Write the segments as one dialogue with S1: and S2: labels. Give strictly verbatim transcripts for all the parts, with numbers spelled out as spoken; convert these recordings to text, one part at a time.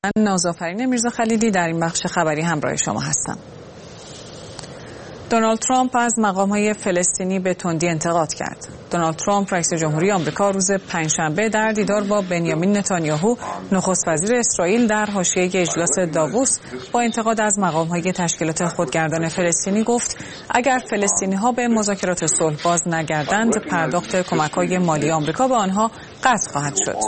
S1: نازآفرین میرزا خلیلی در این بخش خبری همراه شما هستم. دونالد ترامپ از مقام‌های فلسطینی به تندی انتقاد کرد. دونالد ترامپ رئیس جمهوری آمریکا روز پنجشنبه در دیدار با بنیامین نتانیاهو نخست وزیر اسرائیل در حاشیه اجلاس داووس با انتقاد از مقام‌های تشکیلات خودگردان فلسطینی گفت اگر فلسطینی‌ها به مذاکرات صلح باز نگردند پرداخت کمک‌های مالی آمریکا به آنها قطع خواهد شد.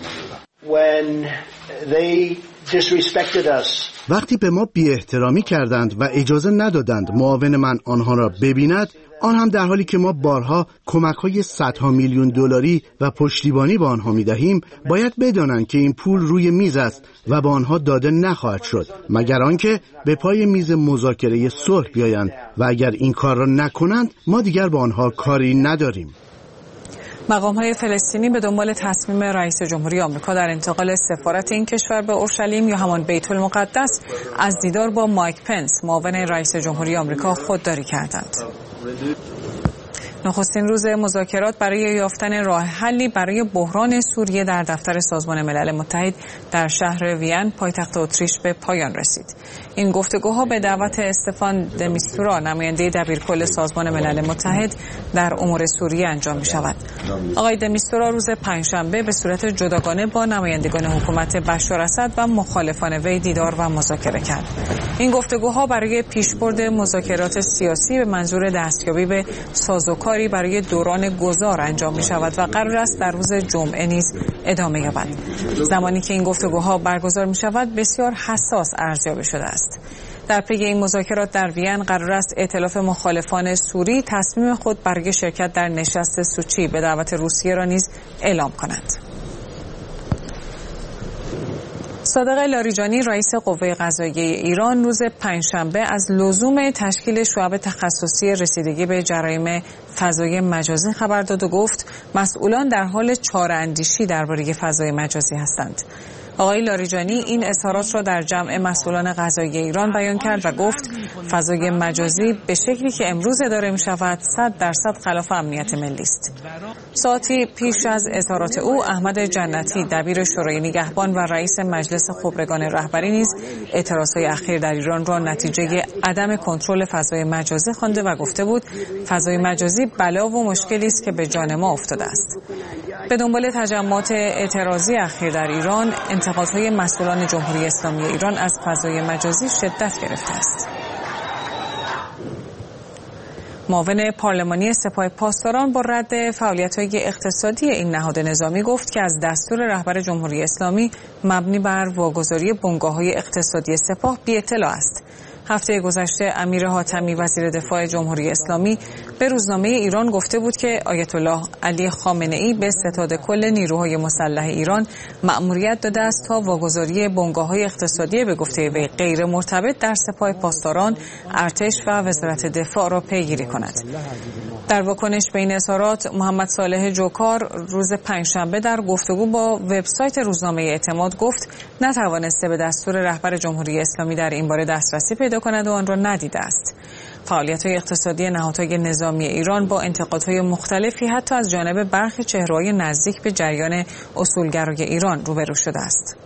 S2: وقتی به ما بی احترامی کردند و اجازه ندادند معاون من آنها را ببیند، آن هم در حالی که ما بارها کمک‌های صدها میلیون دلاری و پشتیبانی به آنها می‌دهیم، باید بدانند که این پول روی میز است و به آنها داده نخواهد شد مگر آنکه به پای میز مذاکره صلح بیایند و اگر این کار را نکنند ما دیگر با آنها کاری نداریم.
S1: مقام‌های فلسطینی به دنبال تصمیم رئیس جمهوری آمریکا در انتقال سفارت این کشور به اورشلیم یا همان بیت المقدس از دیدار با مایک پنس معاون رئیس جمهوری آمریکا خودداری کردند. نخستین روز مذاکرات برای یافتن راه حلی برای بحران سوریه در دفتر سازمان ملل متحد در شهر وین پایتخت اتریش به پایان رسید. این گفتگوها به دعوت استفان د میستورا نماینده دبیرکل سازمان ملل متحد در امور سوریه انجام می شود. آقای د میستورا روز پنجشنبه به صورت جداگانه با نمایندگان حکومت بشار اسد و مخالفان وی دیدار و مذاکره کرد. این گفتگوها برای پیشبرد مذاکرات سیاسی به منظور دستیابی به سازوکار برای دوران گذار انجام می شود و قرار است در روز جمعه نیز ادامه یابد. زمانی که این گفتگوها برگزار می شود بسیار حساس ارزیابی شده است. در پی این مذاکرات در وین قرار است ائتلاف مخالفان سوری تصمیم خود برای شرکت در نشست سوچی به دعوت روسیه را نیز اعلام کند. صادق لاریجانی رئیس قوه قضاییه ایران روز پنجشنبه از لزوم تشکیل شعب تخصصی رسیدگی به جرایم فضای مجازی خبر داد و گفت مسئولان در حال چاره‌اندیشی درباره فضای مجازی هستند. آقای لاریجانی این اظهارات را در جمع مسئولان قضایی ایران بیان کرد و گفت فضای مجازی به شکلی که امروز اداره می شود صد درصد خلاف امنیت ملی است. ساعتی پیش از اظهارات او احمد جنتی دبیر شورای نگهبان و رئیس مجلس خبرگان رهبری نیز اعتراضهای اخیر در ایران را نتیجه عدم کنترل فضای مجازی خوانده و گفته بود فضای مجازی بلا و مشکلی است که به جان ما افتاده است. به دنبال تجمعات اعتراضی اخیر در ایران انتقادهای مسئولان جمهوری اسلامی ایران از فضای مجازی شدت گرفته است. معاون پارلمانی سپاه پاسداران با رد فعالیت‌های اقتصادی این نهاد نظامی گفت که از دستور رهبر جمهوری اسلامی مبنی بر واگذاری بنگاه‌های اقتصادی سپاه بی اطلاع است. هفته گذشته امیر حاتمی وزیر دفاع جمهوری اسلامی به روزنامه ایران گفته بود که آیت الله علی خامنه‌ای به ستاد کل نیروهای مسلح ایران مأموریت داده است تا واگذاری بنگاه‌های اقتصادی به گفته وی غیر مرتبط در سپاه پاسداران، ارتش و وزارت دفاع را پیگیری کند. در واکنش به این اظهارات محمد صالح جوکار روز پنجشنبه در گفتگو با وبسایت روزنامه اعتماد گفت نتوانسته به دستور رهبر جمهوری اسلامی در این باره دسترسی پیدا کند و آن را ندیده است. فعالیت‌های اقتصادی نهادهای نظامی ایران با انتقادهای مختلفی حتی از جانب برخی چهره‌های نزدیک به جریان اصولگرای ایران روبرو شده است.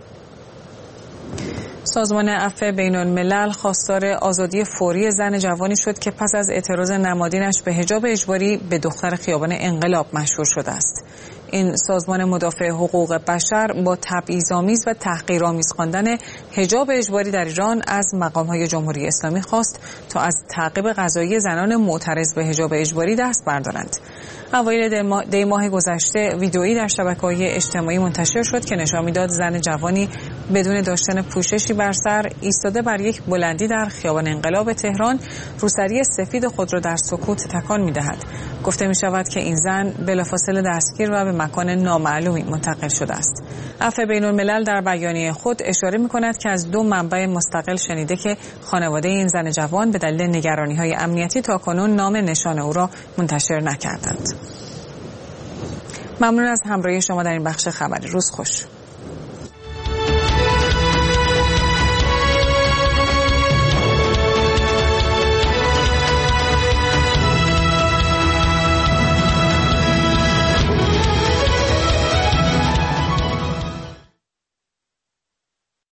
S1: سازمان عفو بین‌الملل خواستار آزادی فوری زن جوانی شد که پس از اعتراض نمادینش به حجاب اجباری به دختر خیابان انقلاب مشهور شده است. این سازمان مدافع حقوق بشر با تبعیض‌آمیز و تحقیرآمیز خواندن حجاب اجباری در ایران از مقام‌های جمهوری اسلامی خواست تا از تعقیب قضایی زنان معترض به حجاب اجباری دست بردارند. اوایل دی ماه گذشته ویدئویی در شبکه‌های اجتماعی منتشر شد که نشان می‌داد زن جوانی بدون داشتن پوششی بر سر ایستاده بر یک بلندی در خیابان انقلاب تهران روسری سفید خود را در سکوت تکان می‌دهد. گفته می‌شود که این زن بلافاصله دستگیر و به مکان نامعلومی منتقل شده است. عفو بین‌الملل در بیانیه خود اشاره می‌کند که از دو منبع مستقل شنیده که خانواده این زن جوان به دلیل نگرانی‌های امنیتی تاکنون نام نشان او را منتشر نکردند. ممنون از همراهی شما در این بخش خبری. روز خوش.